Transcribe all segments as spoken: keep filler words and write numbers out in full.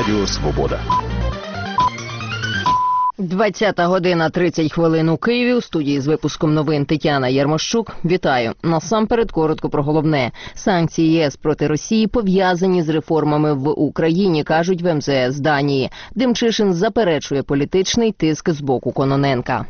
Радіо Свобода. двадцята година тридцять хвилин у Києві. У студії з випуском новин Тетяна Ярмощук. Вітаю. Насамперед коротко про головне. Санкції ЄС проти Росії пов'язані з реформами в Україні, кажуть в ем зе ес Данії. Демчишин заперечує політичний тиск з боку Кононенка.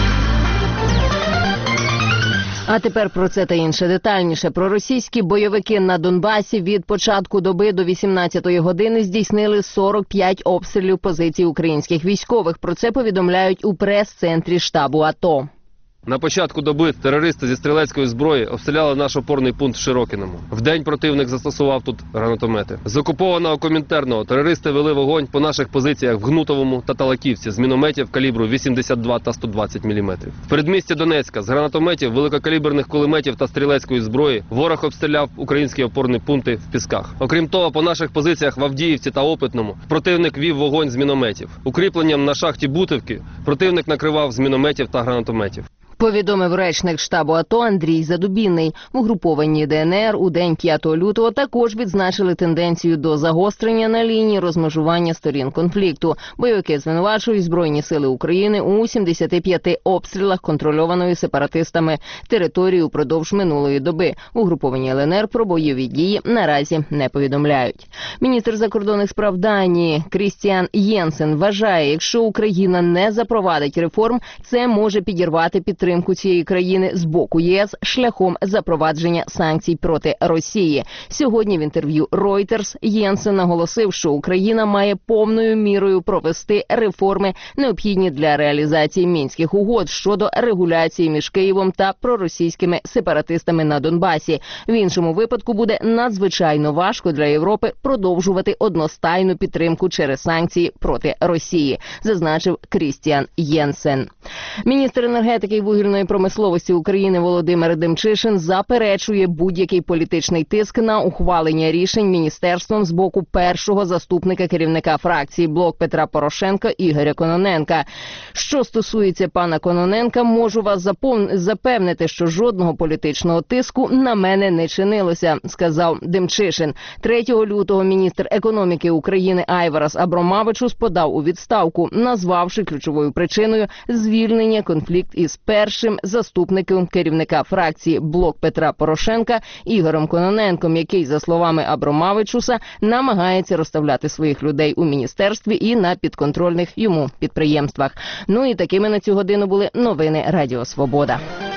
А тепер про це та інше детальніше. Проросійські бойовики на Донбасі від початку доби до вісімнадцятої години здійснили сорок п'ять обстрілів позицій українських військових. Про це повідомляють у прес-центрі штабу АТО. На початку доби терористи зі стрілецької зброї обстріляли наш опорний пункт в Широкиному. Вдень противник застосував тут гранатомети. З окупованого Комінтерного терористи вели вогонь по наших позиціях в Гнутовому та Талаківці з мінометів калібру вісімдесят два та сто двадцять міліметрів. В передмісті Донецька з гранатометів, великокаліберних кулеметів та стрілецької зброї ворог обстріляв українські опорні пункти в Пісках. Окрім того, по наших позиціях в Авдіївці та Опитному противник вів вогонь з мінометів. Укріпленням на шахті Бутівки противник накривав з мінометів та гранатометів. Повідомив речник штабу АТО Андрій Задубінний. В угрупованні Де ен ер у день п'ятого лютого також відзначили тенденцію до загострення на лінії розмежування сторін конфлікту. Бойовики звинувачують Збройні сили України у сімдесяти п'яти обстрілах контрольованої сепаратистами території упродовж минулої доби. В угрупованні ел ен ер про бойові дії наразі не повідомляють. Міністр закордонних справ Данії Крістіан Єнсен вважає, якщо Україна не запровадить реформ, це може підірвати підтримку цієї країни з боку ЄС шляхом запровадження санкцій проти Росії. Сьогодні в інтерв'ю Reuters Єнсен наголосив, що Україна має повною мірою провести реформи, необхідні для реалізації Мінських угод щодо регуляції між Києвом та проросійськими сепаратистами на Донбасі. В іншому випадку буде надзвичайно важко для Європи продовжувати одностайну підтримку через санкції проти Росії, зазначив Крістіан Єнсен. Міністр енергетики і вугільної промисловості України Володимир Демчишин заперечує будь-який політичний тиск на ухвалення рішень міністерством з боку першого заступника керівника фракції «Блок Петра Порошенка» Ігоря Кононенка. Що стосується пана Кононенка, можу вас запевнити, що жодного політичного тиску на мене не чинилося, сказав Демчишин. третього лютого міністр економіки України Айварас Абромавичус подав у відставку, назвавши ключовою причиною звільнення конфлікт із першим заступником керівника фракції «Блок Петра Порошенка» Ігорем Кононенком, який, за словами Абромавичуса, намагається розставляти своїх людей у міністерстві і на підконтрольних йому підприємствах. Ну і такими на цю годину були новини Радіо Свобода.